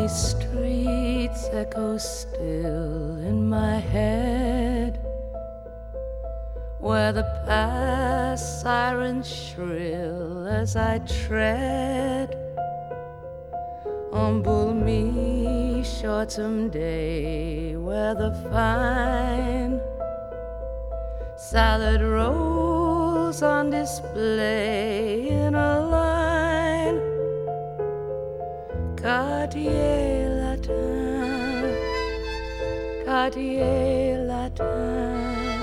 streets echo still in my head, where the past sirens shrill as I tread on balmy autumn day, where the fine salad rolls on display in a line. Quartier Latin, Quartier Latin,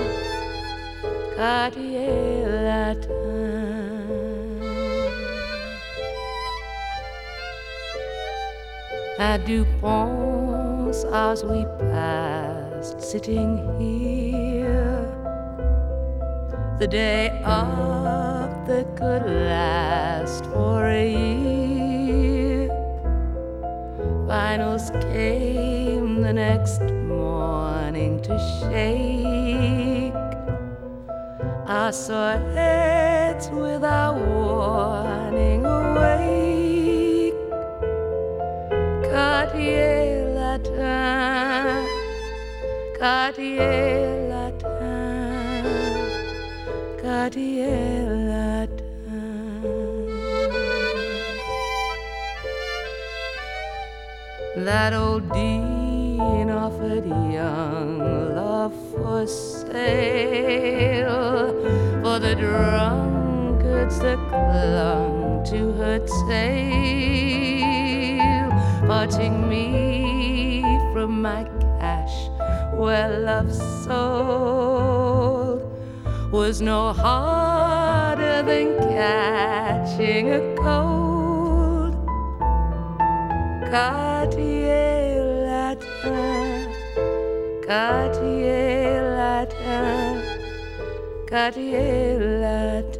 Quartier Latin. At Dupont's hours we passed, sitting here, the day up that could last for a year. Finals came the next morning to shake our sore heads without warning awake. Quartier Latin, Quartier Latin, Quartier Latin. That old dean offered young love for sale, for the drunkards that clung to her tail, parting me from my cash where love sold was no harder than catching a cold. Quartier Latin, Quartier Latin, Quartier Latin.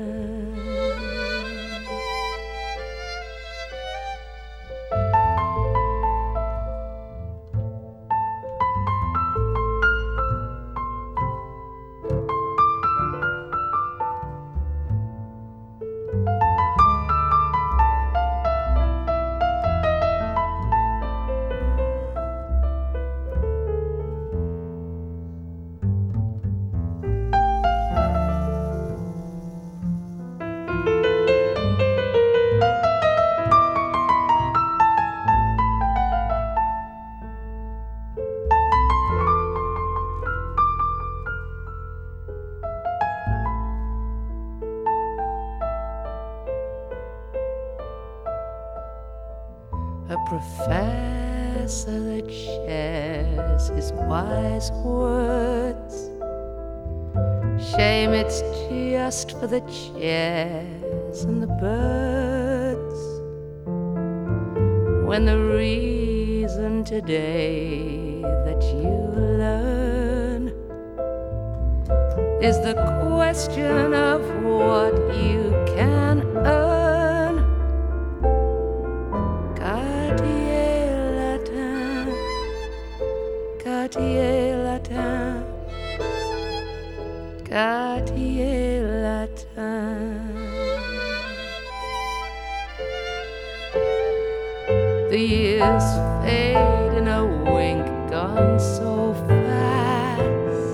A professor that shares his wise words. Shame it's just for the chairs and the birds, when the reason today that you learn is the question of what you can earn. Quartier Latin, Quartier Latin. The years fade in a wink, gone so fast,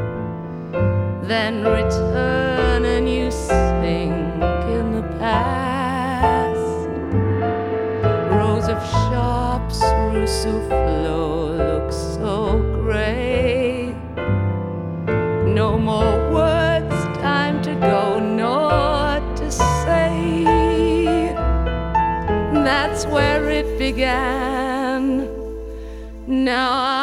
then return and you sink in the past. Rows of shops, rue Soufflot, look so gray. No more words, time to go, nor to say. That's where it began. Now